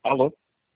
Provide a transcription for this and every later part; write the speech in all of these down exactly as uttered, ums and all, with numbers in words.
Alô?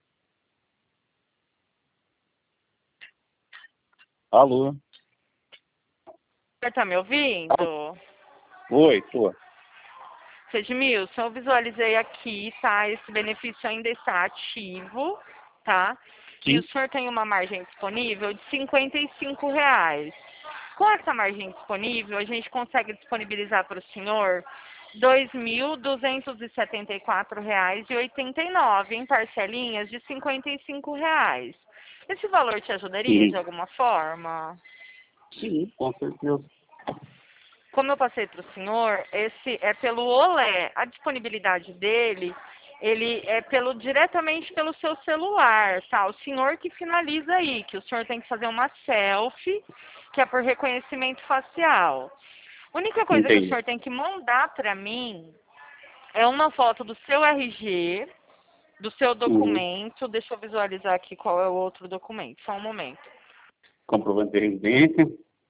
Alô? Você tá me ouvindo? Oi, tua. Edmilson, eu visualizei aqui, tá? Esse benefício ainda está ativo, tá? E o Sim. senhor tem uma margem disponível de cinquenta e cinco reais. Com essa margem disponível, a gente consegue disponibilizar para o senhor dois mil duzentos e setenta e quatro reais e oitenta e nove em parcelinhas de cinquenta e cinco reais. Esse valor te ajudaria de Sim. alguma forma? Sim, com certeza. Como eu passei para o senhor, esse é pelo Olé. A disponibilidade dele, ele é pelo diretamente pelo seu celular, tá? O senhor que finaliza aí, que o senhor tem que fazer uma selfie, que é por reconhecimento facial. A única coisa que o Entendi. senhor tem que mandar para mim é uma foto do seu R G, do seu Uhum. documento. Deixa eu visualizar aqui qual é o outro documento. Só um momento. Comprovante de residência.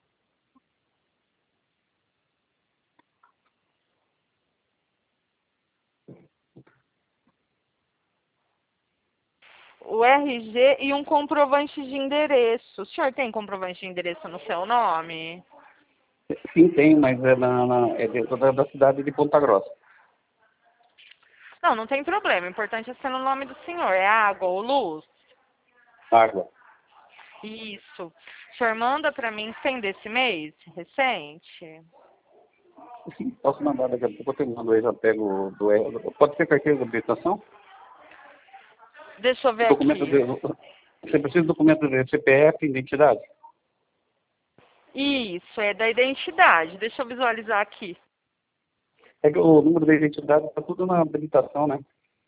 O R G e um comprovante de endereço. O senhor tem comprovante de endereço no seu nome? Sim, tem, mas é, na, na- é dentro da, da cidade de Ponta Grossa. Não, não tem problema. O importante é ser no nome do senhor. É água ou luz? Água. Isso. O senhor manda para mim sem desse mês? Recente? Sim, posso mandar daqui a pouco, eu te mando aí, já pego do... do- Pode ser carteira de habilitação? Deixa eu ver Documento aqui. de... Você precisa de documento de C P F, identidade? Isso, é da identidade. Deixa eu visualizar aqui. É que o número da identidade está tudo na habilitação, né?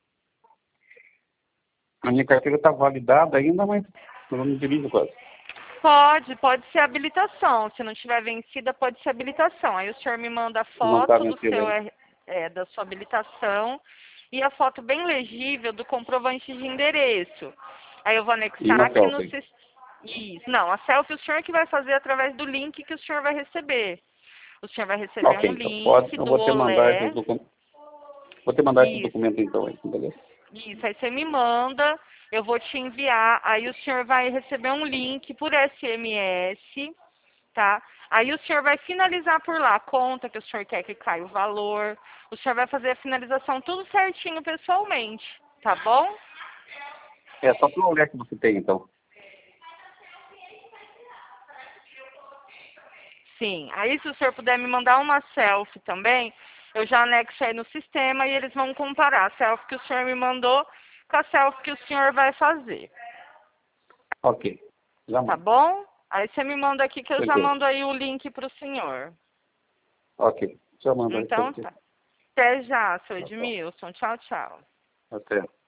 A minha carteira está validada ainda, mas eu não dirijo quase. Pode, pode ser habilitação. Se não tiver vencida, pode ser habilitação. Aí o senhor me manda a Não está foto do vencida seu, ainda. R- é, da sua habilitação e a foto bem legível do comprovante de endereço. Aí eu vou E anexar uma aqui no selfie. sistema. Isso. Não, a selfie o senhor que vai fazer através do link que o senhor vai receber. O senhor vai receber Ok, um então pode. link Eu do vou te mandar esses Olé. documentos. Vou te mandar esses Isso. documentos então, aí, beleza? Isso, aí você me manda, eu vou te enviar, aí o senhor vai receber um link por S M S, tá? Aí o senhor vai finalizar por lá a conta que o senhor quer que caia o valor, o senhor vai fazer a finalização tudo certinho pessoalmente, tá bom? É só para olhar que você tem, então. Sim, aí se o senhor puder me mandar uma selfie também, eu já anexo aí no sistema e eles vão comparar a selfie que o senhor me mandou com a selfie que o senhor vai fazer. Ok, já Tá mando. bom? Aí você me manda aqui que eu já Tranquilo. mando aí o link para o senhor. Ok, já mando aí para Então você. tá. Até já, seu Tchau, tchau. Edmilson. Tchau, tchau. Até.